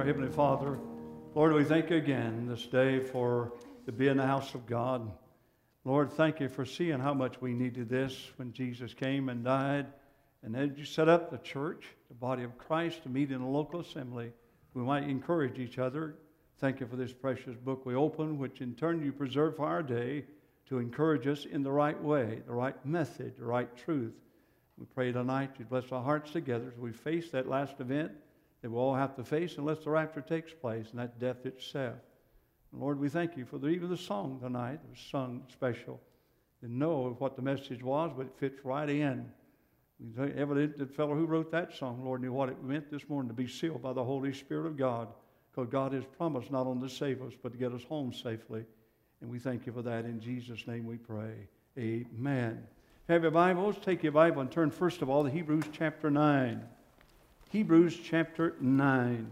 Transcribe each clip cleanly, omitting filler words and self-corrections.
Heavenly Father, Lord, we thank you again this day for to be in the house of God. Lord, thank you for seeing how much we needed this when Jesus came and died. And then you set up the church, the body of Christ, to meet in a local assembly. We might encourage each other. Thank you for this precious book we open, which in turn you preserve for our day to encourage us in the right way, the right method, the right truth. We pray tonight you bless our hearts together as we face that last event that we'll all have to face unless the rapture takes place, and that's death itself. And Lord, we thank you for even the song tonight. It was sung special. Didn't know what the message was, but it fits right in. Evident the fellow who wrote that song, Lord, knew what it meant this morning to be sealed by the Holy Spirit of God, because God has promised not only to save us, but to get us home safely. And we thank you for that. In Jesus' name we pray. Amen. Have your Bibles? Take your Bible and turn first of all to Hebrews chapter 9. Hebrews chapter 9.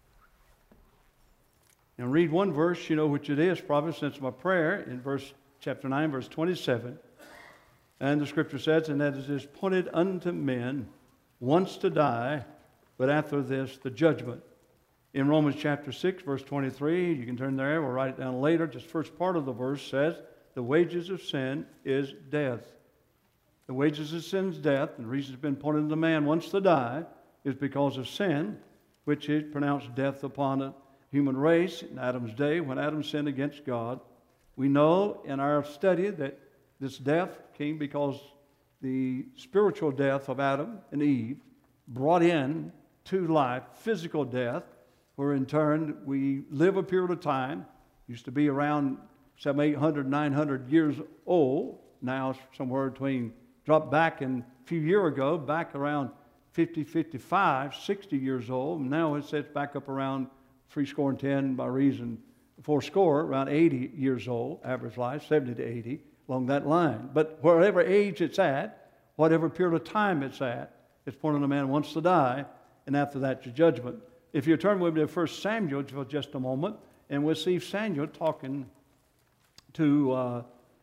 And read one verse, you know which it is, probably since my prayer, in chapter 9, verse 27. And the scripture says, and that it is appointed unto men once to die, but after this the judgment. In Romans chapter 6, verse 23, you can turn there, we'll write it down later. Just first part of the verse says, the wages of sin is death. The wages of sin is death, and the reason it's been appointed unto man once to die is because of sin, which is pronounced death upon the human race in Adam's day when Adam sinned against God. We know in our study that this death came because the spiritual death of Adam and Eve brought in to life physical death, where in turn we live a period of time, used to be around 700, 800, 900 years old, now somewhere between, dropped back in a few years ago, back around 50, 55, 60 years old. Now it sets back up around 70 by reason, 80 around 80 years old, average life, 70 to 80, along that line. But wherever age it's at, whatever period of time it's at, it's appointed a man wants to die, and after that, your judgment. If you turn with me to 1 Samuel for just a moment, and we'll see Samuel talking to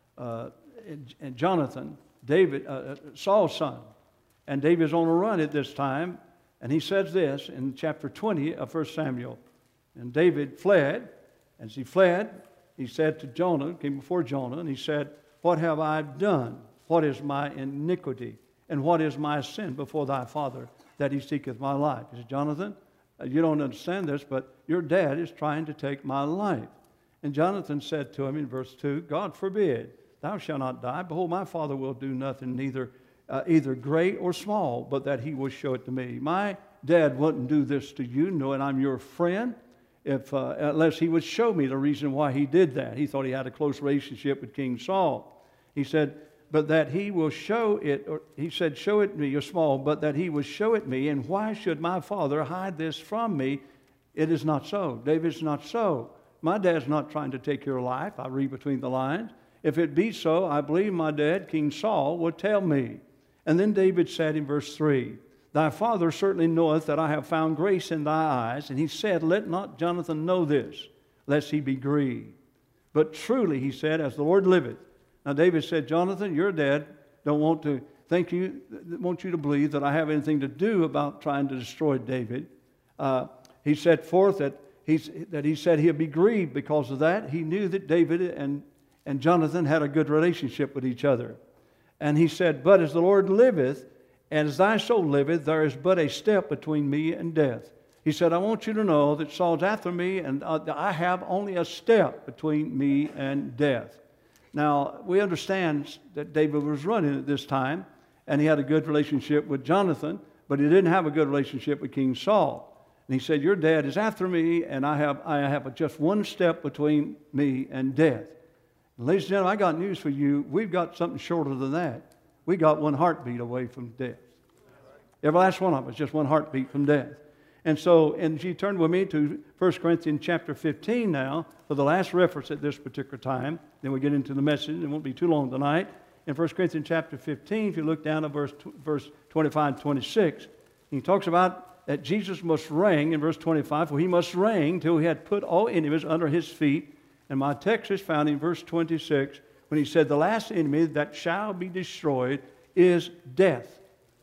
Jonathan, David, Saul's son. And David's on a run at this time, and he says this in chapter 20 of 1 Samuel. And David fled. As he fled, he said to Jonah, came before Jonah, and he said, what have I done? What is my iniquity? And what is my sin before thy father, that he seeketh my life? He said, Jonathan, you don't understand this, but your dad is trying to take my life. And Jonathan said to him in verse 2, God forbid, thou shalt not die. Behold, my father will do nothing, neither either great or small, but that he will show it to me. My dad wouldn't do this to you, knowing I'm your friend, unless he would show me the reason why he did that. He thought he had a close relationship with King Saul. He said, but that he will show it, or he said, show it me, you're small, but that he will show it me, and why should my father hide this from me? It is not so. David's not so. My dad's not trying to take your life. I read between the lines. If it be so, I believe my dad, King Saul, would tell me. And then David said in verse 3, thy father certainly knoweth that I have found grace in thy eyes. And he said, let not Jonathan know this, lest he be grieved. But truly, he said, as the Lord liveth. Now David said, Jonathan, your dad don't want you to believe that I have anything to do about trying to destroy David. He set forth that he said he'd be grieved because of that. He knew that David and Jonathan had a good relationship with each other. And he said, but as the Lord liveth, and as thy soul liveth, there is but a step between me and death. He said, I want you to know that Saul's after me, and I have only a step between me and death. Now, we understand that David was running at this time, and he had a good relationship with Jonathan, but he didn't have a good relationship with King Saul. And he said, your dad is after me, and I have just one step between me and death. Ladies and gentlemen, I got news for you. We've got something shorter than that. We got one heartbeat away from death. Every last one of us, just one heartbeat from death. And so, and you turn with me to 1 Corinthians chapter 15 now, for the last reference at this particular time. Then we get into the message. It won't be too long tonight. In 1 Corinthians chapter 15, if you look down at verse 25 and 26, he talks about that Jesus must reign in verse 25, for he must reign till he had put all enemies under his feet. And my text is found in verse 26 when he said, the last enemy that shall be destroyed is death.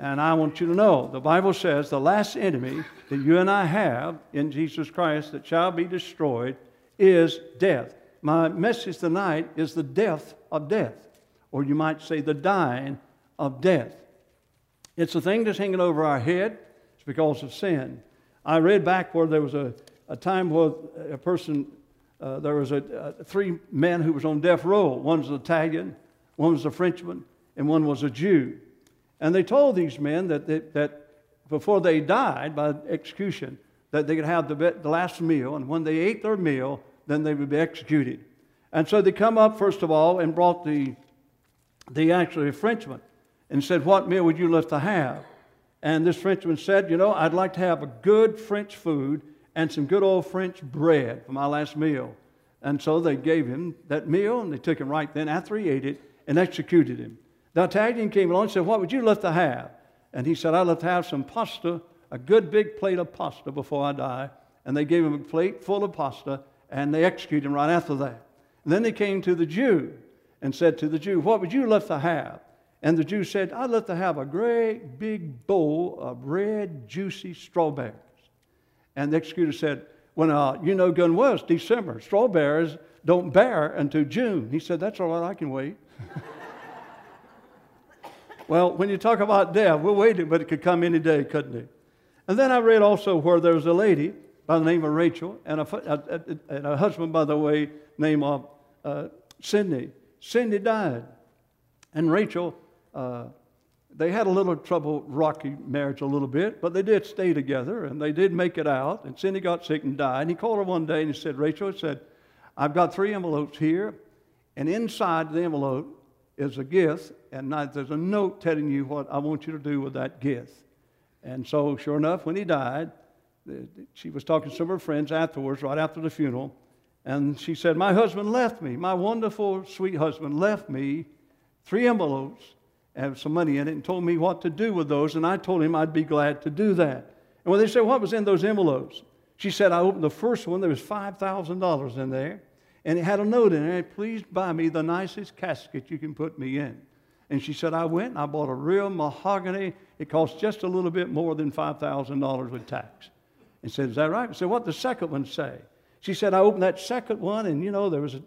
And I want you to know, the Bible says the last enemy that you and I have in Jesus Christ that shall be destroyed is death. My message tonight is the death of death, or you might say the dying of death. It's a thing that's hanging over our head. It's because of sin. I read back where there was a time where a person, there was three men who was on death row. One was an Italian, one was a Frenchman, and one was a Jew. And they told these men that before they died by execution, that they could have the last meal, and when they ate their meal, then they would be executed. And so they come up, first of all, and brought the actually Frenchman and said, what meal would you like to have? And this Frenchman said, you know, I'd like to have a good French food and some good old French bread for my last meal. And so they gave him that meal, and they took him right then after he ate it and executed him. The Italian came along and said, what would you like to have? And he said, I'd like to have some pasta, a good big plate of pasta before I die. And they gave him a plate full of pasta, and they executed him right after that. And then they came to the Jew and said to the Jew, what would you like to have? And the Jew said, I'd like to have a great big bowl of red, juicy strawberries. And the executor said, well, you know good and well, it's December. Strawberries don't bear until June. He said, that's all right, I can wait. Well, when you talk about death, we're waiting, but it could come any day, couldn't it? And then I read also where there was a lady by the name of Rachel and a husband, by the way, name of Cindy. Cindy died. And Rachel, they had a little trouble, rocky marriage a little bit, but they did stay together, and they did make it out. And Cindy got sick and died. And he called her one day, and he said, Rachel, he said, I've got 3 envelopes here, and inside the envelope is a gift, and there's a note telling you what I want you to do with that gift. And so, sure enough, when he died, she was talking to some of her friends afterwards, right after the funeral, and she said, my husband left me, my wonderful, sweet husband left me 3 envelopes and some money in it and told me what to do with those, and I told him I'd be glad to do that. And when they said, what was in those envelopes? She said, I opened the first one, there was $5,000 in there, and it had a note in it, please buy me the nicest casket you can put me in. And she said, I went and I bought a real mahogany. It cost just a little bit more than $5,000 with tax. And said, is that right? I said, what did the second one say? She said, I opened that second one, and you know, there was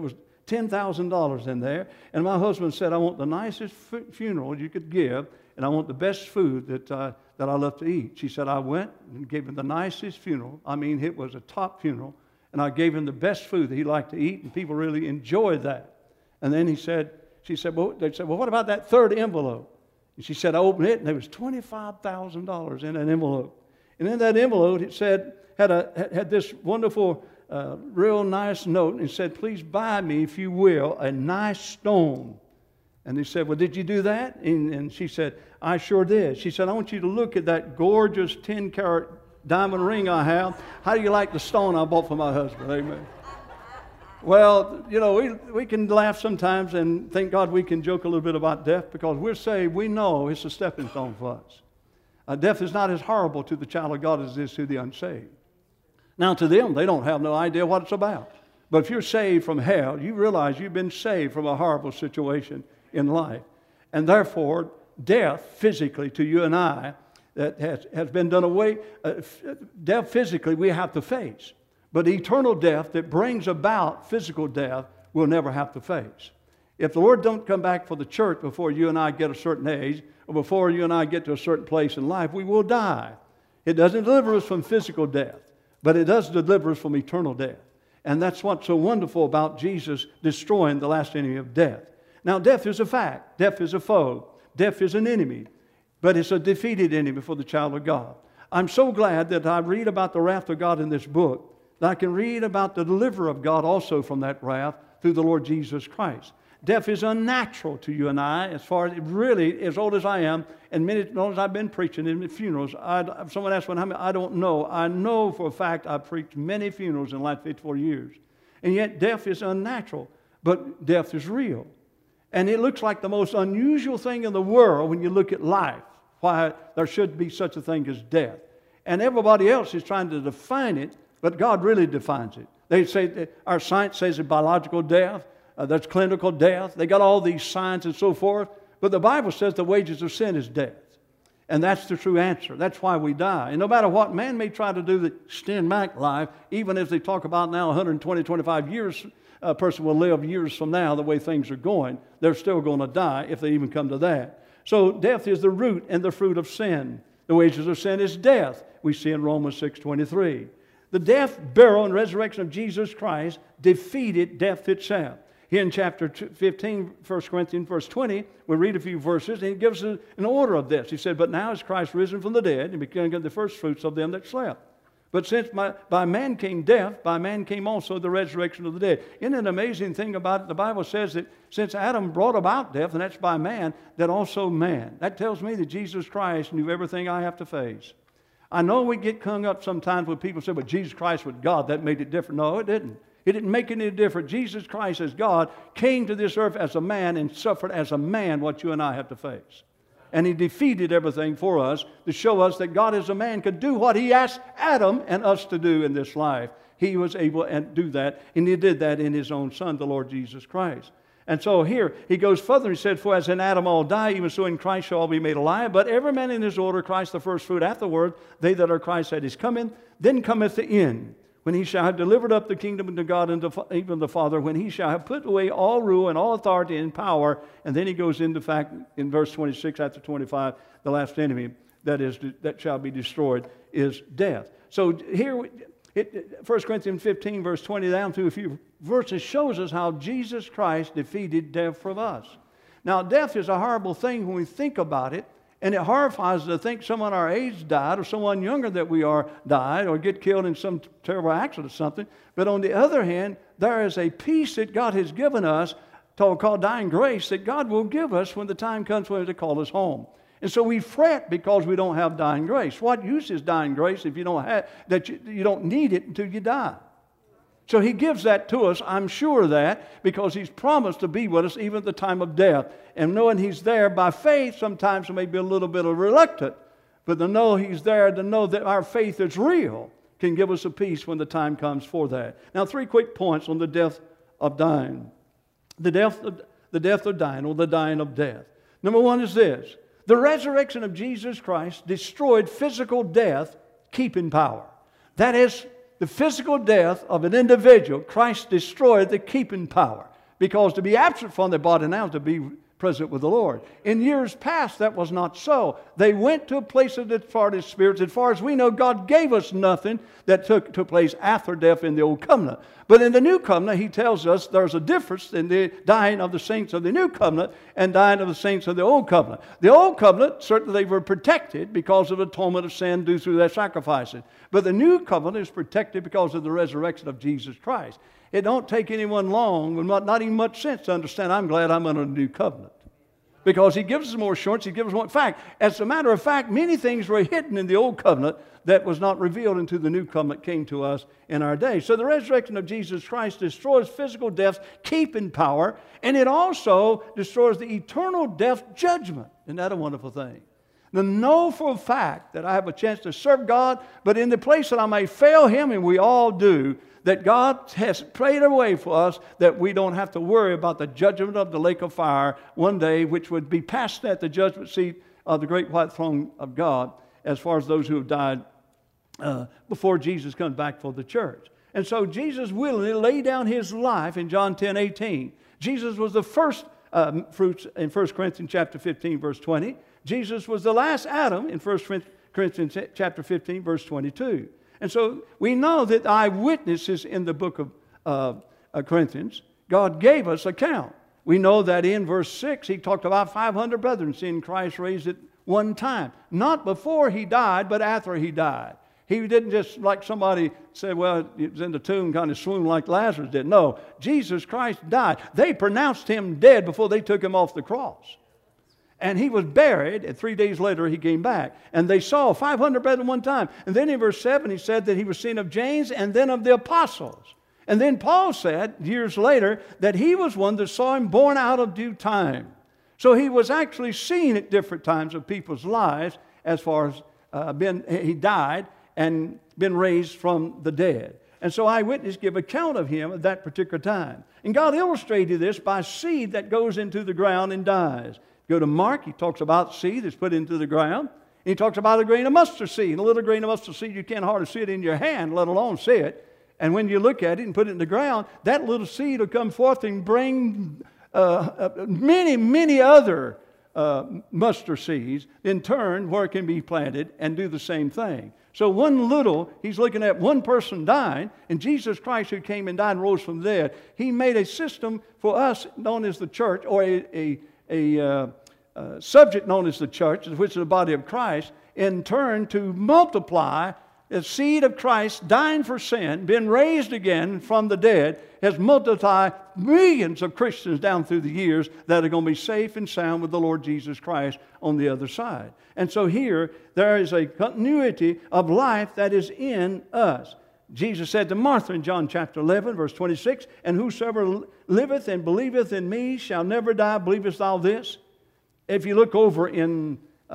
$10,000 in there. And my husband said, I want the nicest funeral you could give, and I want the best food that I love to eat. She said, I went and gave him the nicest funeral. I mean, it was a top funeral. And I gave him the best food that he liked to eat, and people really enjoyed that. And then they said, well, what about that third envelope? And she said, I opened it, and there was $25,000 in an envelope. And in that envelope, it said, had this wonderful, real nice note, and it said, please buy me, if you will, a nice stone. And they said, well, did you do that? And she said, I sure did. She said, I want you to look at that gorgeous 10-carat diamond ring I have. How do you like the stone I bought for my husband? Amen. Well, you know, we can laugh sometimes, and thank God we can joke a little bit about death, because we're saved. We know it's a stepping stone for us. Death is not as horrible to the child of God as it is to the unsaved. Now, to them, they don't have no idea what it's about. But if you're saved from hell, you realize you've been saved from a horrible situation in life. And therefore, death physically to you and I, that has been done away. Death physically we have to face. But eternal death that brings about physical death we'll never have to face. If the Lord don't come back for the church before you and I get a certain age, or before you and I get to a certain place in life, we will die. It doesn't deliver us from physical death, but it does deliver us from eternal death. And that's what's so wonderful about Jesus destroying the last enemy of death. Now, death is a fact. Death is a foe. Death is an enemy. But it's a defeated enemy for the child of God. I'm so glad that I read about the wrath of God in this book, that I can read about the deliverer of God also from that wrath through the Lord Jesus Christ. Death is unnatural to you and I, as far as it really, as old as I am, and many, as long as I've been preaching in funerals. Someone asked one, how many? I don't know. I know for a fact I've preached many funerals in the last 54 years. And yet death is unnatural, but death is real. And it looks like the most unusual thing in the world when you look at life, why there should be such a thing as death. And everybody else is trying to define it, but God really defines it. They say, our science says it's biological death, there's clinical death. They got all these signs and so forth. But the Bible says the wages of sin is death. And that's the true answer. That's why we die. And no matter what man may try to do to extend back life, even as they talk about now 120, 25 years, a person will live years from now the way things are going, they're still going to die if they even come to that. So death is the root and the fruit of sin. The wages of sin is death, we see in Romans 6:23. The death, burial, and resurrection of Jesus Christ defeated death itself. Here in chapter 15, 1 Corinthians, verse 20, we read a few verses, and he gives us an order of this. He said, "But now is Christ risen from the dead, and became the first fruits of them that slept. But since by man came death, by man came also the resurrection of the dead." Isn't it an amazing thing about it? The Bible says that since Adam brought about death, and that's by man, that also man. That tells me that Jesus Christ knew everything I have to face. I know we get hung up sometimes when people say, "But Jesus Christ was God, that made it different." No, it didn't. It didn't make any difference. Jesus Christ as God came to this earth as a man and suffered as a man what you and I have to face. And he defeated everything for us to show us that God as a man could do what he asked Adam and us to do in this life. He was able to do that, and he did that in his own Son, the Lord Jesus Christ. And so here he goes further and said, "For as in Adam all die, even so in Christ shall all be made alive. But every man in his order, Christ the first fruit, afterward they that are Christ at his coming. Then cometh the end, when he shall have delivered up the kingdom unto God and to even the Father, when he shall have put away all rule and all authority and power." And then he goes into fact in verse 26 after 25, the last enemy that shall be destroyed is death. So here, 1 Corinthians 15, verse 20 down through a few verses shows us how Jesus Christ defeated death from us. Now, death is a horrible thing when we think about it. And it horrifies us to think someone our age died, or someone younger that we are died, or get killed in some terrible accident or something. But on the other hand, there is a peace that God has given us, called dying grace, that God will give us when the time comes for Him to call us home. And so we fret because we don't have dying grace. What use is dying grace if you don't have that? You don't need it until you die. So He gives that to us, I'm sure of that, because He's promised to be with us even at the time of death. And knowing He's there by faith, sometimes we may be a little bit reluctant, but to know He's there, to know that our faith is real, can give us a peace when the time comes for that. Now, 3 quick points on the death of dying. The death of dying, or the dying of death. Number 1 is this: the resurrection of Jesus Christ destroyed physical death, keeping power. That is, the physical death of an individual, Christ destroyed the keeping power. Because to be absent from the body now is to be present with the Lord. In years past, that was not so. They went to a place of departed spirits. As far as we know, God gave us nothing that took place after death in the Old Covenant. But in the New Covenant, He tells us there's a difference in the dying of the saints of the New Covenant and dying of the saints of the Old Covenant. The Old Covenant, certainly they were protected because of atonement of sin due through their sacrifices. But the New Covenant is protected because of the resurrection of Jesus Christ. It don't take anyone long, not even much sense to understand, I'm glad I'm under the New Covenant. Because He gives us more assurance, He gives us more. In fact, as a matter of fact, many things were hidden in the Old Covenant that was not revealed until the New Covenant came to us in our day. So the resurrection of Jesus Christ destroys physical death's keeping power, and it also destroys the eternal death judgment. Isn't that a wonderful thing? To know for a fact that I have a chance to serve God, but in the place that I may fail Him, and we all do, that God has prayed a way for us that we don't have to worry about the judgment of the lake of fire one day, which would be passed at the judgment seat of the great white throne of God, as far as those who have died before Jesus comes back for the church. And so Jesus willingly laid down His life in John 10:18. Jesus was the first fruits in 1 Corinthians chapter 15, verse 20. Jesus was the last Adam in 1 Corinthians chapter 15, verse 22. And so we know that eyewitnesses in the book of Corinthians, God gave us account. We know that in verse 6, He talked about 500 brethren seeing Christ raised at one time. Not before He died, but after He died. He didn't just, like somebody said, well, he was in the tomb, kind of swooned like Lazarus did. No, Jesus Christ died. They pronounced Him dead before they took Him off the cross. And He was buried, and 3 days later He came back. And they saw 500 brethren one time. And then in verse 7 He said that He was seen of James and then of the apostles. And then Paul said, years later, that he was one that saw Him born out of due time. So He was actually seen at different times of people's lives as far as He died and been raised from the dead. And so eyewitnesses give account of Him at that particular time. And God illustrated this by seed that goes into the ground and dies. Go to Mark, he talks about seed that's put into the ground. He talks about a grain of mustard seed. A little grain of mustard seed, you can't hardly see it in your hand, let alone see it. And when you look at it and put it in the ground, that little seed will come forth and bring many, many other mustard seeds in turn where it can be planted and do the same thing. So one little, he's looking at one person dying, and Jesus Christ who came and died and rose from the dead, he made a system for us known as the church, or a subject known as the church, which is the body of Christ, in turn to multiply the seed of Christ dying for sin, been raised again from the dead, has multiplied millions of Christians down through the years that are going to be safe and sound with the Lord Jesus Christ on the other side. And so here, there is a continuity of life that is in us. Jesus said to Martha in John chapter 11, verse 26, "And whosoever liveth and believeth in me shall never die. Believest thou this?" If you look over in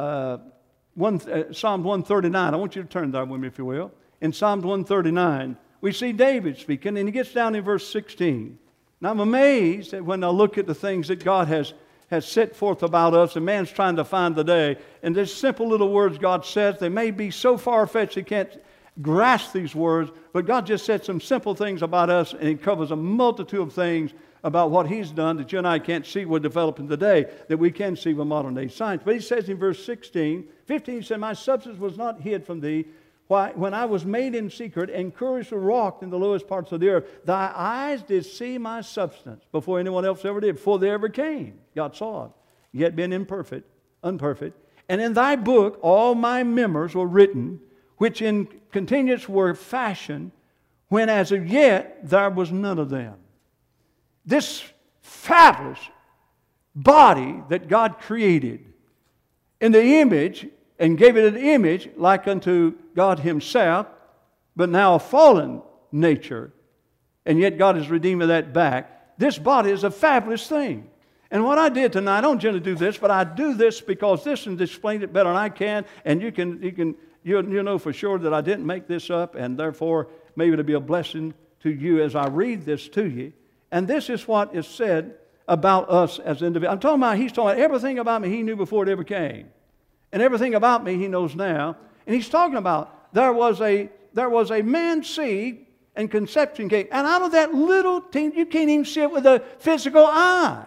Psalm 139, I want you to turn there with me, if you will. In Psalm 139, we see David speaking, and he gets down in verse 16. Now, I'm amazed that when I look at the things that God has set forth about us, and man's trying to find the day, and there's simple little words God says, they may be so far-fetched you can't grasp these words, but God just said some simple things about us, and He covers a multitude of things about what He's done that you and I can't see we're developing today, that we can see with modern-day science. But He says in verse 15, He said, "My substance was not hid from thee, when I was made in secret and curiously wrought in the lowest parts of the earth. Thy eyes did see my substance before anyone else ever did, before they ever came. God saw it, yet being unperfect. And in thy book all my members were written, which in continuance were fashioned, when as of yet there was none of them." This fabulous body that God created in the image, and gave it an image like unto God Himself, but now a fallen nature, and yet God is redeeming that back. This body is a fabulous thing. And what I did tonight, I don't generally do this, but I do this because this and explain it better than I can, and you know for sure that I didn't make this up, and therefore maybe it'll be a blessing to you as I read this to you. And this is what is said about us as individuals. He's talking about everything about me He knew before it ever came. And everything about me He knows now. And He's talking about there was a man's seed and conception came. And out of that little thing, you can't even see it with a physical eye.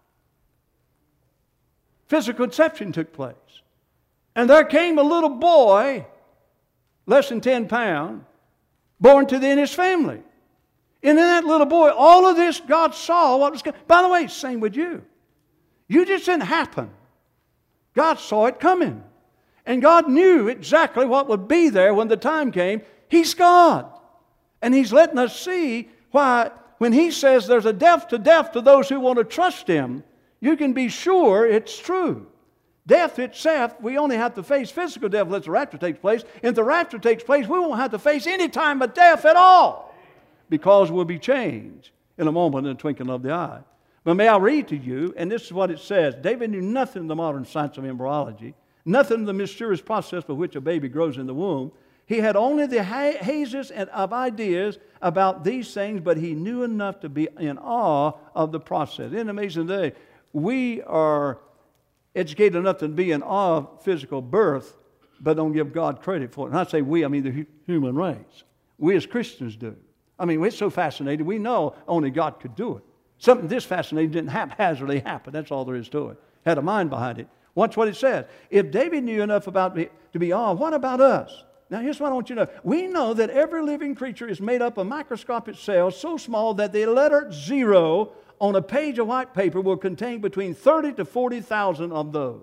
Physical conception took place. And there came a little boy, less than 10 pounds, born to in his family. And in that little boy, all of this God saw what was coming. By the way, same with you. You just didn't happen. God saw it coming. And God knew exactly what would be there when the time came. He's God. And He's letting us see why when He says there's a death to those who want to trust Him, you can be sure it's true. Death itself, we only have to face physical death unless the rapture takes place. If the rapture takes place, we won't have to face any time but death at all, because we'll be changed in a moment, in a twinkling of the eye. But may I read to you, and this is what it says. David knew nothing of the modern science of embryology, nothing of the mysterious process by which a baby grows in the womb. He had only the hazes of ideas about these things, but he knew enough to be in awe of the process. Isn't it amazing today? We are educated enough to be in awe of physical birth, but don't give God credit for it. And I say we, I mean the human race. We as Christians do. I mean, we're so fascinated. We know only God could do it. Something this fascinating didn't haphazardly happen. That's all there is to it. Had a mind behind it. Watch what it says. If David knew enough about me to be awed, what about us? Now, here's what I want you to know. We know that every living creature is made up of microscopic cells so small that the letter 0 on a page of white paper will contain between 30 to 40,000 of those.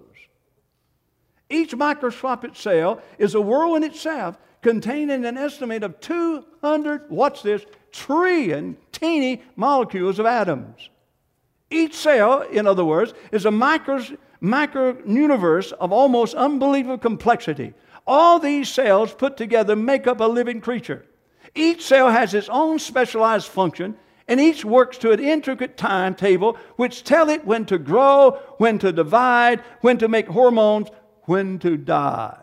Each microscopic cell is a world in itself, containing an estimate of 200, watch this, trillion teeny molecules of atoms. Each cell, in other words, is a micro-universe of almost unbelievable complexity. All these cells put together make up a living creature. Each cell has its own specialized function, and each works to an intricate timetable which tell it when to grow, when to divide, when to make hormones, when to die.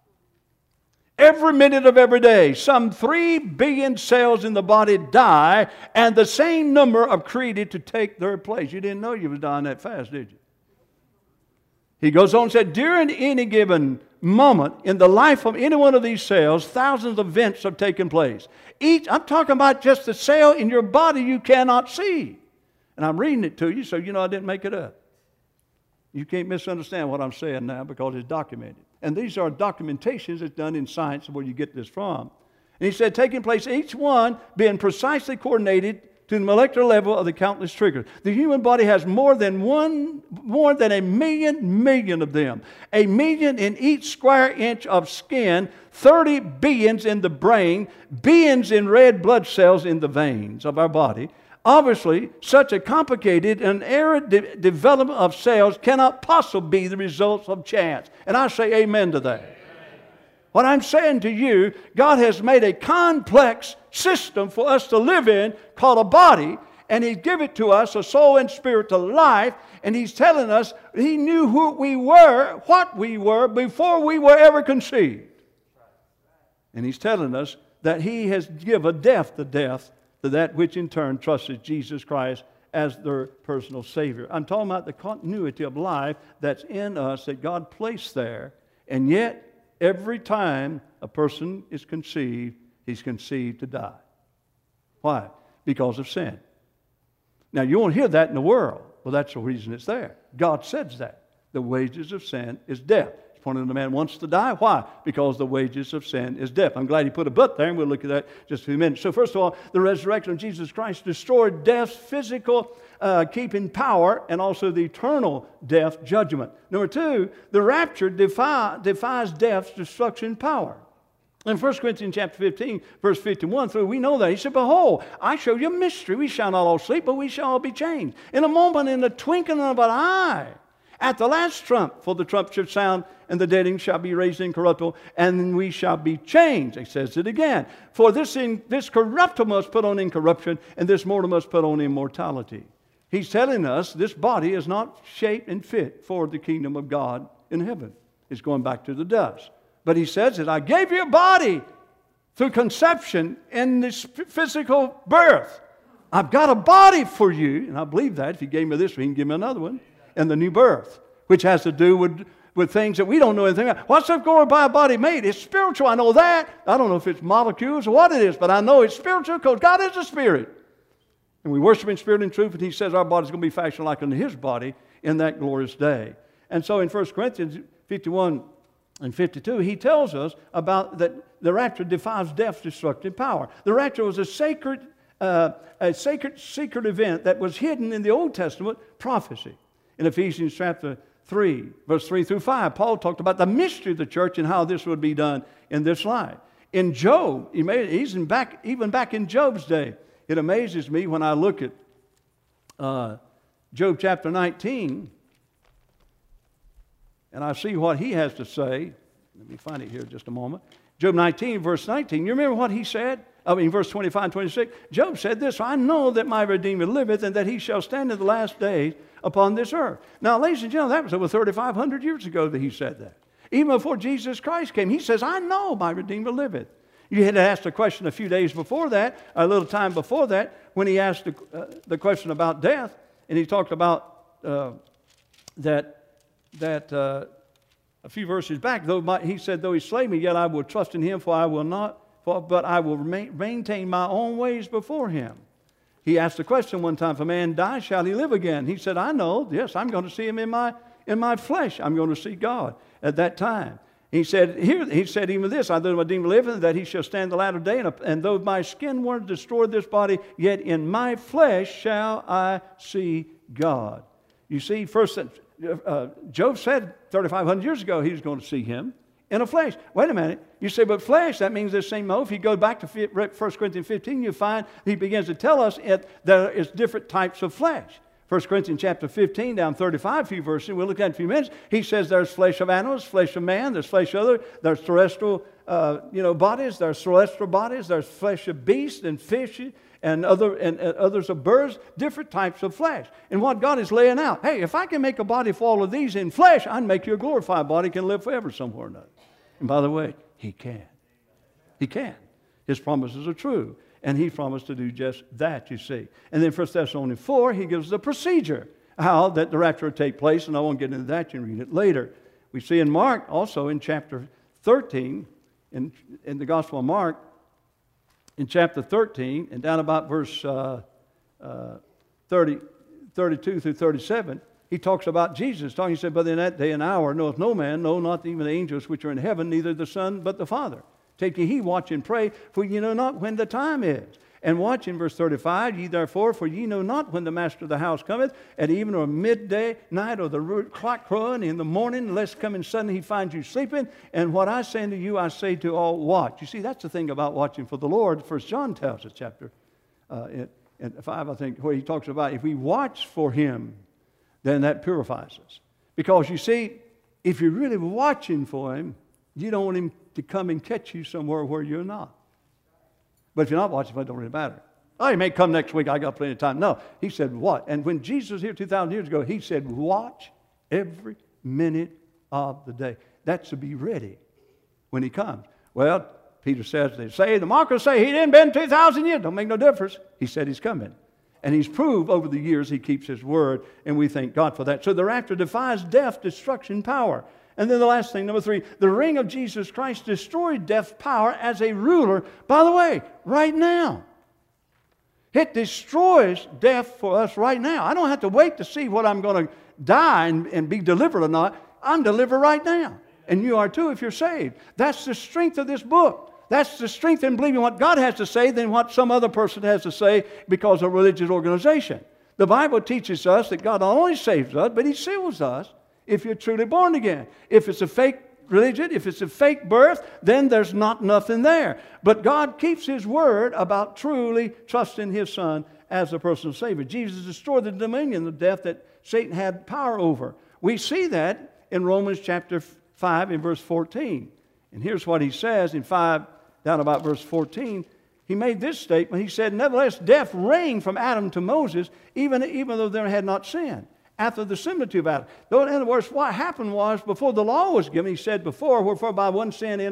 Every minute of every day, some 3 billion cells in the body die, and the same number are created to take their place. You didn't know you was dying that fast, did you? He goes on and said, during any given moment in the life of any one of these cells, thousands of events have taken place. I'm talking about just the cell in your body you cannot see. And I'm reading it to you so you know I didn't make it up. You can't misunderstand what I'm saying now because it's documented. And these are documentations that's done in science where you get this from. And he said, taking place, each one being precisely coordinated to the molecular level of the countless triggers. The human body has more than a million of them. 1 million in each square inch of skin, 30 billions in the brain, billions in red blood cells in the veins of our body. Obviously, such a complicated and arid development of cells cannot possibly be the results of chance. And I say amen to that. What I'm saying to you, God has made a complex system for us to live in called a body, and He's given it to us, a soul and spirit to life, and He's telling us He knew who we were, what we were, before we were ever conceived. And He's telling us that He has given death to that which in turn trusted Jesus Christ as their personal Savior. I'm talking about the continuity of life that's in us that God placed there, and yet every time a person is conceived, he's conceived to die. Why? Because of sin. Now, you won't hear that in the world. Well, that's the reason it's there. God says that. The wages of sin is death. It's pointing to the man wants to die. Why? Because the wages of sin is death. I'm glad he put a but there, and we'll look at that in just a few minutes. So first of all, the resurrection of Jesus Christ destroyed death's physical keeping power and also the eternal death judgment. Number two, the rapture defies death's destruction power. In 1 Corinthians chapter 15, verse 51 through, we know that. He said, behold, I show you a mystery. We shall not all sleep, but we shall all be changed. In a moment, in the twinkling of an eye, at the last trump, for the trump should sound, and the dead shall be raised incorruptible, and we shall be changed. He says it again. For this corruptible must put on incorruption, and this mortal must put on immortality. He's telling us this body is not shaped and fit for the kingdom of God in heaven. It's going back to the dust. But he says that I gave you a body through conception in this physical birth. I've got a body for you, and I believe that. If he gave me this, he can give me another one, and the new birth, which has to do with things that we don't know anything about. What's up going by a body made? It's spiritual, I know that. I don't know if it's molecules or what it is, but I know it's spiritual because God is a spirit. And we worship in spirit and truth, and he says our body's going to be fashioned like unto his body in that glorious day. And so in 1 Corinthians 51 and 52, he tells us about that the rapture defies death's destructive power. The rapture was a secret event that was hidden in the Old Testament prophecy. In Ephesians chapter 3, verse 3 through 5, Paul talked about the mystery of the church and how this would be done in this life. In Job, even back in Job's day, it amazes me when I look at Job chapter 19, and I see what he has to say. Let me find it here just a moment. Job 19, verse 19. You remember what he said? Verse 25 and 26. Job said this, I know that my Redeemer liveth, and that he shall stand in the last days upon this earth. Now, ladies and gentlemen, that was over 3,500 years ago that he said that. Even before Jesus Christ came, he says, I know my Redeemer liveth. You had asked a question a few days before that, a little time before that, when he asked the question about death, and he talked about that a few verses back, he said, though he slay me, yet I will trust in him, but I will maintain my own ways before him. He asked the question one time, if a man die, shall he live again? He said, I know, yes, I'm going to see him in my flesh. I'm going to see God at that time. He said even this, I though my Redeemer liveth, that he shall stand the latter day, and though my skin were destroyed this body, yet in my flesh shall I see God. You see, first, Job said 3,500 years ago he was going to see him in a flesh. Wait a minute. You say, but flesh, that means the same mode. If you go back to 1 Corinthians 15, you find he begins to tell us there is different types of flesh. 1 Corinthians chapter 15, down 35, a few verses, we'll look at in a few minutes. He says there's flesh of animals, flesh of man, there's flesh of other, there's terrestrial bodies, there's celestial bodies, there's flesh of beasts and fish and others of birds, different types of flesh. And what God is laying out, hey, if I can make a body for all of these in flesh, I'd make you a glorified body can live forever somewhere or another. And by the way, he can. He can. His promises are true. And he promised to do just that, you see. And then 1 Thessalonians 4, he gives the procedure, how that the rapture will take place. And I won't get into that. You can read it later. We see in Mark also in chapter 13, in the Gospel of Mark, in chapter 13, and down about verse 32 through 37, he talks about Jesus. He said, but in that day and hour knoweth no man, no, not even the angels which are in heaven, neither the Son, but the Father. Take ye heed, watch and pray, for ye know not when the time is. And watch in verse 35, ye therefore, for ye know not when the master of the house cometh, at even or midday, night, or the clock crowing in the morning, lest coming suddenly he find you sleeping. And what I say unto you, I say to all, watch. You see, that's the thing about watching for the Lord. 1 John tells us, chapter in 5, I think, where he talks about if we watch for him, then that purifies us. Because you see, if you're really watching for him, you don't want him to come and catch you somewhere where you're not. But if you're not watching for him, it don't really matter. Oh, he may come next week, I got plenty of time. No, he said, what? And when Jesus was here 2,000 years ago, he said, watch every minute of the day. That's to be ready when he comes. Well, Peter says, they say, the mockers say he didn't been 2,000 years. Don't make no difference. He said he's coming. And he's proved over the years he keeps his word, and we thank God for that. So the rapture defies death, destruction, power. And then the last thing, number 3, the ring of Jesus Christ destroyed death's power as a ruler. By the way, right now. It destroys death for us right now. I don't have to wait to see what I'm going to die and be delivered or not. I'm delivered right now. And you are too if you're saved. That's the strength of this book. That's the strength in believing what God has to say than what some other person has to say because of a religious organization. The Bible teaches us that God not only saves us, but he seals us if you're truly born again. If it's a fake religion, if it's a fake birth, then there's nothing there. But God keeps his word about truly trusting his Son as a personal Savior. Jesus destroyed the dominion of death that Satan had power over. We see that in Romans chapter 5 in verse 14. And here's what he says in 5, down about verse 14. He made this statement. He said, nevertheless, death reigned from Adam to Moses, even though they had not sinned, after the similitude of Adam. Though, in other words, what happened was, before the law was given, he said before, wherefore by one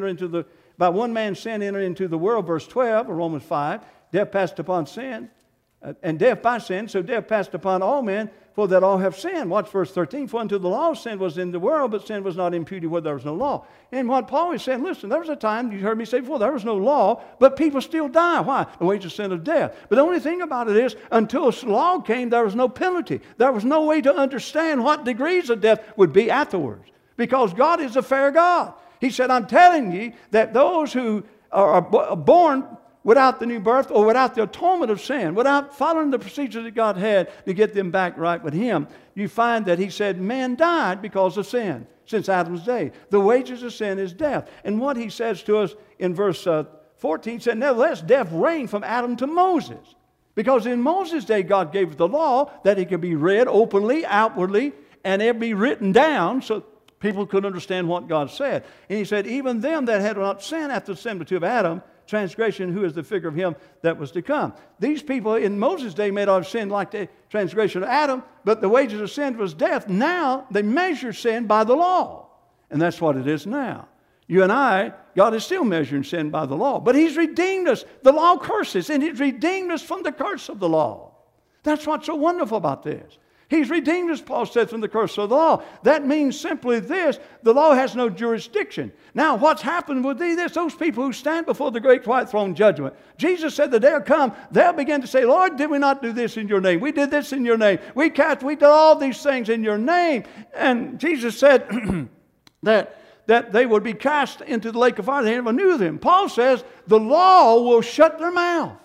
man sin entered into the world, verse 12 of Romans 5, death passed upon sin, and death by sin, so death passed upon all men, for that all have sinned. Watch verse 13. For unto the law sin was in the world, but sin was not imputed where there was no law. And what Paul is saying, listen, there was a time, you heard me say before, there was no law, but people still die. Why? The wages of sin is death. But the only thing about it is, until law came, there was no penalty. There was no way to understand what degrees of death would be afterwards. Because God is a fair God. He said, I'm telling you that those who are born without the new birth or without the atonement of sin, without following the procedures that God had to get them back right with him, you find that he said man died because of sin since Adam's day. The wages of sin is death. And what he says to us in verse 14 said, nevertheless, death reigned from Adam to Moses. Because in Moses' day, God gave the law that it could be read openly, outwardly, and it be written down so people could understand what God said. And he said, even them that had not sinned after the similitude of Adam, transgression, who is the figure of him that was to come. These people in Moses' day may not have sinned like the transgression of Adam, but the wages of sin was death. Now they measure sin by the law. And that's what it is now. You and I, God is still measuring sin by the law. But he's redeemed us. The law curses, and he's redeemed us from the curse of the law. That's what's so wonderful about this. He's redeemed us, Paul said, from the curse of the law. That means simply this: the law has no jurisdiction. Now, what's happened would be this: those people who stand before the great white throne judgment. Jesus said the day will come, they'll begin to say, Lord, did we not do this in your name? We did this in your name. We did all these things in your name. And Jesus said that they would be cast into the lake of fire. They never knew them. Paul says the law will shut their mouth.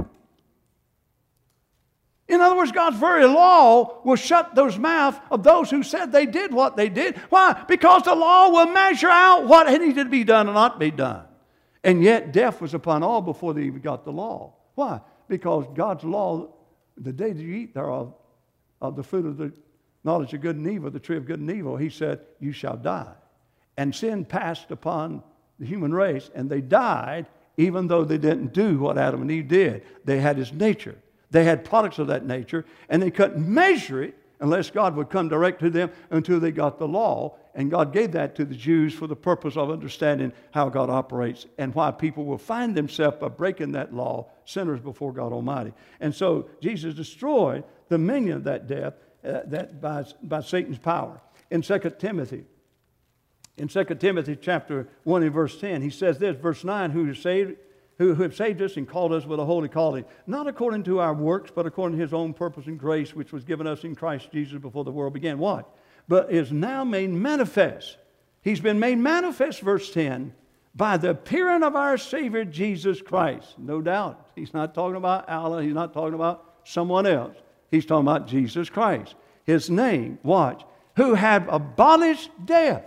In other words, God's very law will shut those mouths of those who said they did what they did. Why? Because the law will measure out what needed to be done and not be done. And yet death was upon all before they even got the law. Why? Because God's law, the day that you eat thereof, of the fruit of the knowledge of good and evil, the tree of good and evil, he said, you shall die. And sin passed upon the human race, and they died even though they didn't do what Adam and Eve did. They had his nature. They had products of that nature, and they couldn't measure it unless God would come direct to them until they got the law. And God gave that to the Jews for the purpose of understanding how God operates and why people will find themselves by breaking that law, sinners before God Almighty. And so Jesus destroyed the dominion of that death by Satan's power. In 2 Timothy In 2 Timothy chapter 1 and verse 10, he says this, verse 9, who have saved us and called us with a holy calling, not according to our works, but according to his own purpose and grace, which was given us in Christ Jesus before the world began. What? But is now made manifest. He's been made manifest, verse 10, by the appearing of our Savior Jesus Christ. No doubt. He's not talking about Allah. He's not talking about someone else. He's talking about Jesus Christ. His name, watch, who had abolished death.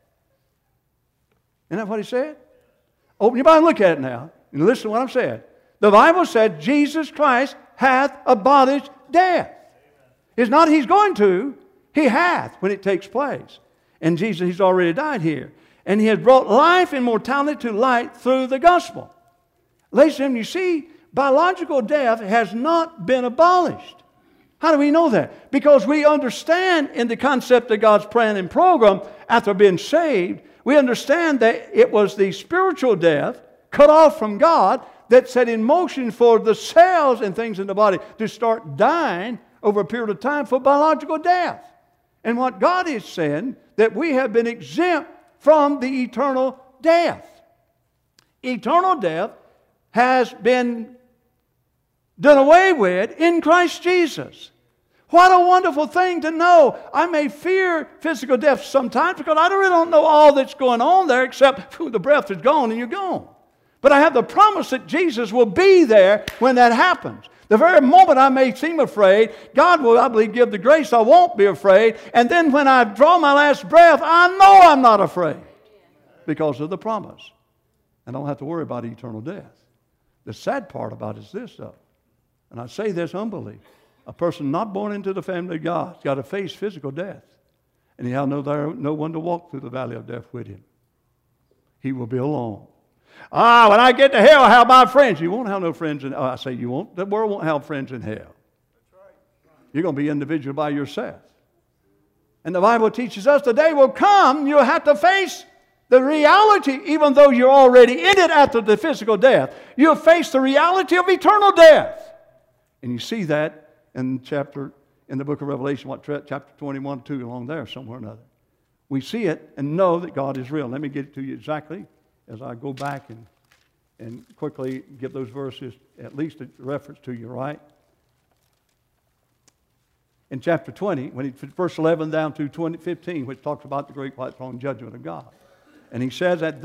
Isn't that what he said? Open your Bible and look at it now. And listen to what I'm saying. The Bible said Jesus Christ hath abolished death. It's not he's going to. He hath when it takes place. And Jesus, he's already died here. And he has brought life and mortality to light through the gospel. Ladies and gentlemen, you see, biological death has not been abolished. How do we know that? Because we understand in the concept of God's plan and program, after being saved, we understand that it was the spiritual death cut off from God that set in motion for the cells and things in the body to start dying over a period of time for biological death. And what God is saying, that we have been exempt from the eternal death. Eternal death has been done away with in Christ Jesus. What a wonderful thing to know. I may fear physical death sometimes because I really don't know all that's going on there except the breath is gone and you're gone. But I have the promise that Jesus will be there when that happens. The very moment I may seem afraid, God will, I believe, give the grace I won't be afraid. And then when I draw my last breath, I know I'm not afraid because of the promise. I don't have to worry about eternal death. The sad part about it is this, though, and I say this humbly, a person not born into the family of God has got to face physical death. And he has no one to walk through the valley of death with him. He will be alone. When I get to hell, I'll have my friends. You won't have no friends in hell. I say you won't. The world won't have friends in hell. You're going to be individual by yourself. And the Bible teaches us the day will come, you'll have to face the reality, even though you're already in it after the physical death. You'll face the reality of eternal death. And you see that in the book of Revelation, chapter 21, 2, along there, somewhere or another. We see it and know that God is real. Let me get it to you exactly as I go back and quickly give those verses at least a reference to you, right? In chapter 20, verse 11 down to 15, which talks about the great white throne judgment of God. And he says at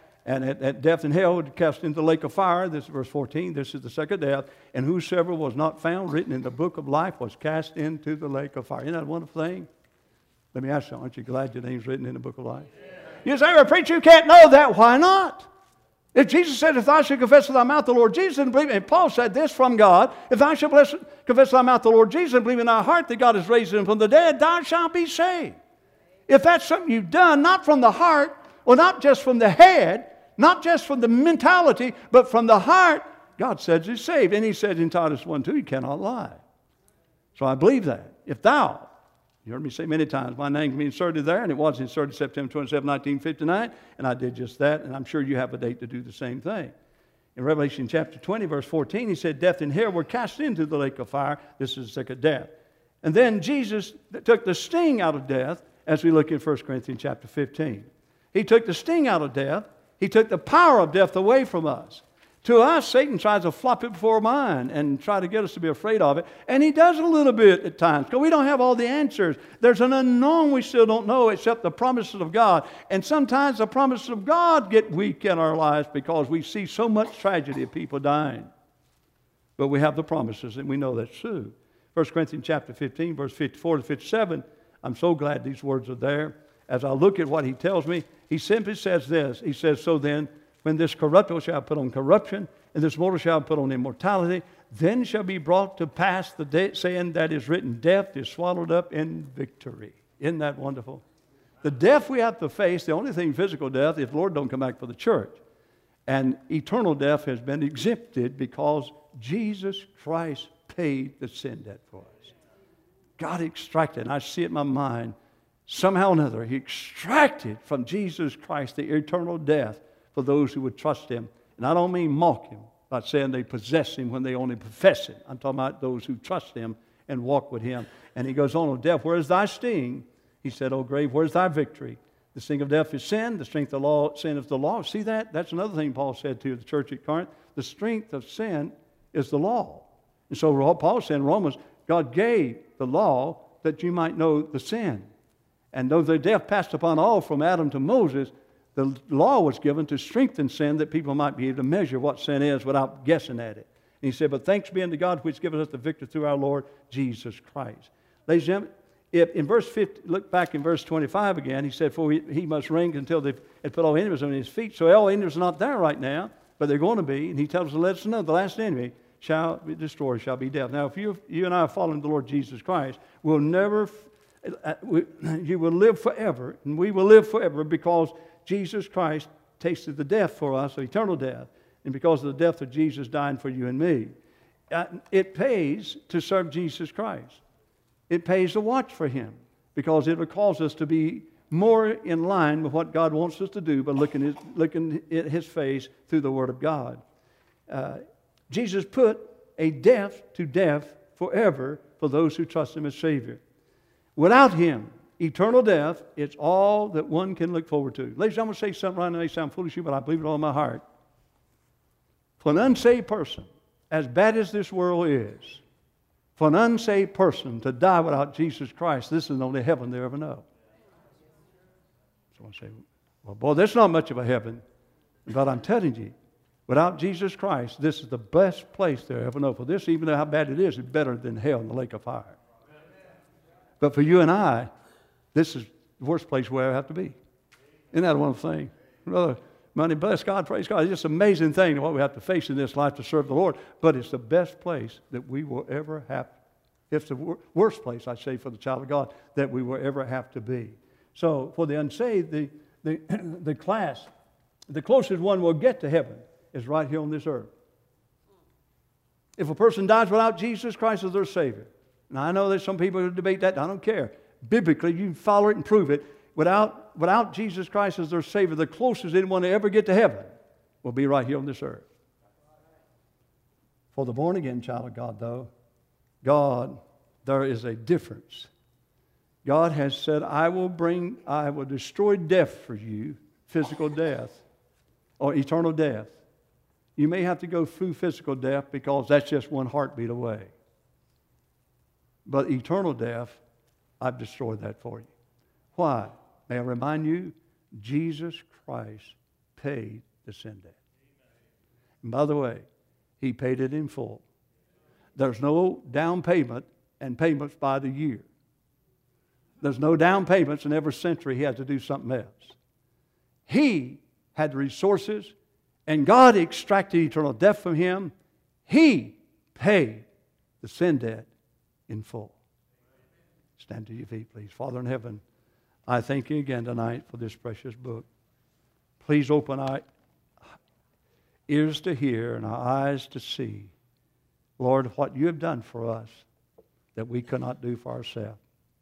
death and hell would cast into the lake of fire. This is verse 14. This is the second death. And whosoever was not found written in the book of life was cast into the lake of fire. Isn't that a wonderful thing? Let me ask you, aren't you glad your name's written in the book of life? Yeah. You say, well, preacher, you can't know that. Why not? If Jesus said, if thou shalt confess with thy mouth the Lord Jesus and believe, and Paul said this from God, if thou shalt confess with thy mouth the Lord Jesus and believe in thy heart that God has raised him from the dead, thou shalt be saved. If that's something you've done, not from the heart, or not just from the head, not just from the mentality, but from the heart, God says you're saved. And he said in Titus 1:2, you cannot lie. So I believe that. If thou, you heard me say many times, my name can be inserted there, and it was inserted September 27, 1959, and I did just that, and I'm sure you have a date to do the same thing. In Revelation chapter 20, verse 14, he said, death and hell were cast into the lake of fire. This is the second death. And then Jesus took the sting out of death, as we look in 1 Corinthians chapter 15. He took the sting out of death. He took the power of death away from us. To us, Satan tries to flop it before our mind and try to get us to be afraid of it. And he does a little bit at times because we don't have all the answers. There's an unknown we still don't know except the promises of God. And sometimes the promises of God get weak in our lives because we see so much tragedy of people dying. But we have the promises and we know that's true. 1 Corinthians chapter 15, verse 54 to 57. I'm so glad these words are there. As I look at what he tells me, he simply says this. He says, so then, when this corruptible shall put on corruption, and this mortal shall put on immortality, then shall be brought to pass the saying that is written, death is swallowed up in victory. Isn't that wonderful? The death we have to face, the only thing physical death, if the Lord don't come back for the church. And eternal death has been exempted because Jesus Christ paid the sin debt for us. God extracted, and I see it in my mind, somehow or another, he extracted from Jesus Christ the eternal death for those who would trust him. And I don't mean mock him by saying they possess him when they only profess it. I'm talking about those who trust him and walk with him. And he goes on, oh, death, where is thy sting? He said, oh, grave, where's thy victory? The sting of death is sin. The strength of law, sin is the law. See that? That's another thing Paul said to the church at Corinth. The strength of sin is the law. And so Paul said in Romans, God gave the law that you might know the sin. And though the death passed upon all from Adam to Moses, the law was given to strengthen sin that people might be able to measure what sin is without guessing at it. And he said, but thanks be unto God which giveth us the victory through our Lord Jesus Christ. Ladies and gentlemen, if in verse 50, look back in verse 25 again, he said, for he must reign until they had put all enemies on his feet. So all enemies are not there right now, but they're going to be. And he tells us to let us know the last enemy shall be destroyed, shall be death. Now, if you and I are following the Lord Jesus Christ, you will live forever, and we will live forever because Jesus Christ tasted the death for us, eternal death, and because of the death of Jesus dying for you and me. It pays to serve Jesus Christ. It pays to watch for Him because it will cause us to be more in line with what God wants us to do by looking at His face through the Word of God. Jesus put a death to death forever for those who trust Him as Savior. Without Him, eternal death, it's all that one can look forward to. Ladies, I'm going to say something right now that may sound foolish to you, but I believe it all in my heart. For an unsaved person, as bad as this world is, for an unsaved person to die without Jesus Christ, this is the only heaven they ever know. So I say, well, boy, that's not much of a heaven. But I'm telling you, without Jesus Christ, this is the best place they ever know. For this, even though how bad it is better than hell in the lake of fire. But for you and I, this is the worst place we ever have to be. Isn't that a wonderful thing? Brother, money, bless God, praise God. It's just an amazing thing what we have to face in this life to serve the Lord. But it's the best place that we will ever have. It's the worst place, I say, for the child of God that we will ever have to be. So for the unsaved, the class, the closest one will get to heaven is right here on this earth. If a person dies without Jesus Christ as their Savior, now I know there's some people who debate that. I don't care. Biblically, you can follow it and prove it. Without Jesus Christ as their Savior, the closest anyone to ever get to heaven will be right here on this earth. For the born-again child of God, though, there is a difference. God has said, I will destroy death for you, physical death, or eternal death. You may have to go through physical death because that's just one heartbeat away. But eternal death, I've destroyed that for you. Why? May I remind you, Jesus Christ paid the sin debt. And by the way, He paid it in full. There's no down payment and payments by the year. There's no down payments, and every century He had to do something else. He had the resources, and God extracted eternal death from Him. He paid the sin debt in full. Stand to your feet, please. Father in heaven, I thank You again tonight for this precious book. Please open our ears to hear and our eyes to see, Lord, what You have done for us that we could not do for ourselves.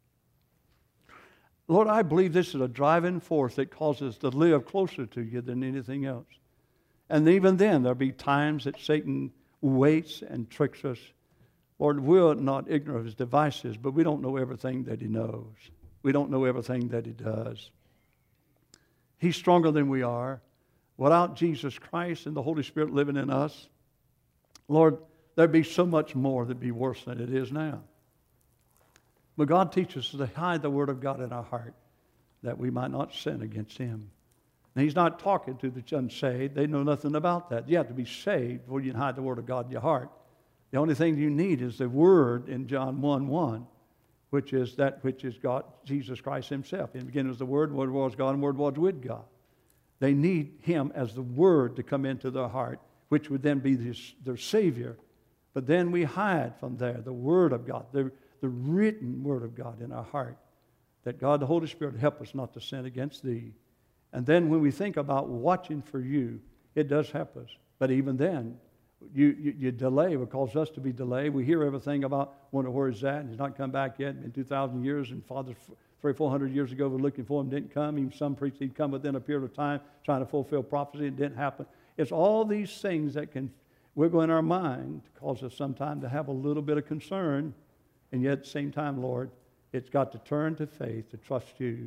Lord, I believe this is a driving force that causes us to live closer to You than anything else. And even then, there'll be times that Satan waits and tricks us. Lord, we're not ignorant of his devices, but we don't know everything that he knows. We don't know everything that he does. He's stronger than we are. Without Jesus Christ and the Holy Spirit living in us, Lord, there'd be so much more that'd be worse than it is now. But God teaches us to hide the Word of God in our heart that we might not sin against Him. And He's not talking to the unsaved. They know nothing about that. You have to be saved before you can hide the Word of God in your heart. The only thing you need is the Word in John 1:1, which is that which is God, Jesus Christ Himself. In the beginning was the Word was God, and the Word was with God. They need Him as the Word to come into their heart, which would then be their Savior. But then we hide from there the Word of God, the written Word of God in our heart, that God, the Holy Spirit, help us not to sin against Thee. And then when we think about watching for You, it does help us. But even then, you delay. It causes us to be delayed. We hear everything about wonder where He's at, and He's not come back yet in 2,000 years, and Father 300 or 400 years ago were looking for Him, didn't come. Even some preached He'd come within a period of time trying to fulfill prophecy. It didn't happen. It's all these things that can wiggle in our mind to cause us sometimes to have a little bit of concern. And yet at the same time, Lord, it's got to turn to faith, to trust You,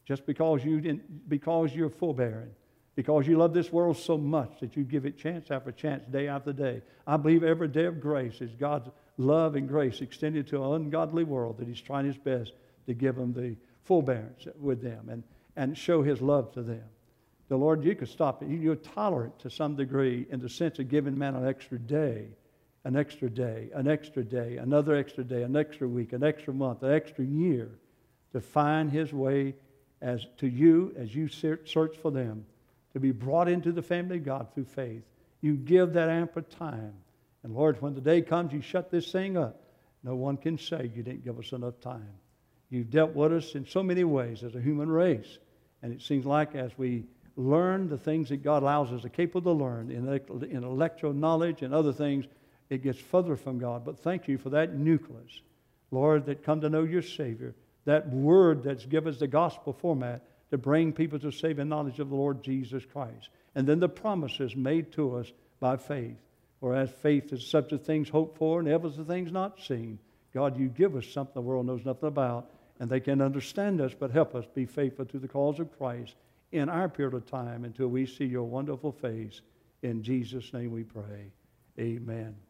just because you're forbearing, because you love this world so much that you give it chance after chance, day after day. I believe every day of grace is God's love and grace extended to an ungodly world, that He's trying His best to give them the forbearance with them and show His love to them. The Lord, you could stop it. You're tolerant to some degree in the sense of giving man an extra day, an extra day, an extra day, another extra day, an extra week, an extra month, an extra year to find His way as to you as you search for them, to be brought into the family of God through faith. You give that ample time. And Lord, when the day comes, you shut this thing up. No one can say you didn't give us enough time. You've dealt with us in so many ways as a human race. And it seems like as we learn the things that God allows us to capable to learn, in intellectual knowledge and other things, it gets further from God. But thank you for that nucleus, Lord, that come to know your Savior, that word that's given us the gospel format to bring people to saving knowledge of the Lord Jesus Christ. And then the promises made to us by faith. Whereas faith is such a things hoped for and evidence of things not seen. God, you give us something the world knows nothing about, and they can understand us, but help us be faithful to the cause of Christ in our period of time until we see your wonderful face. In Jesus' name we pray. Amen.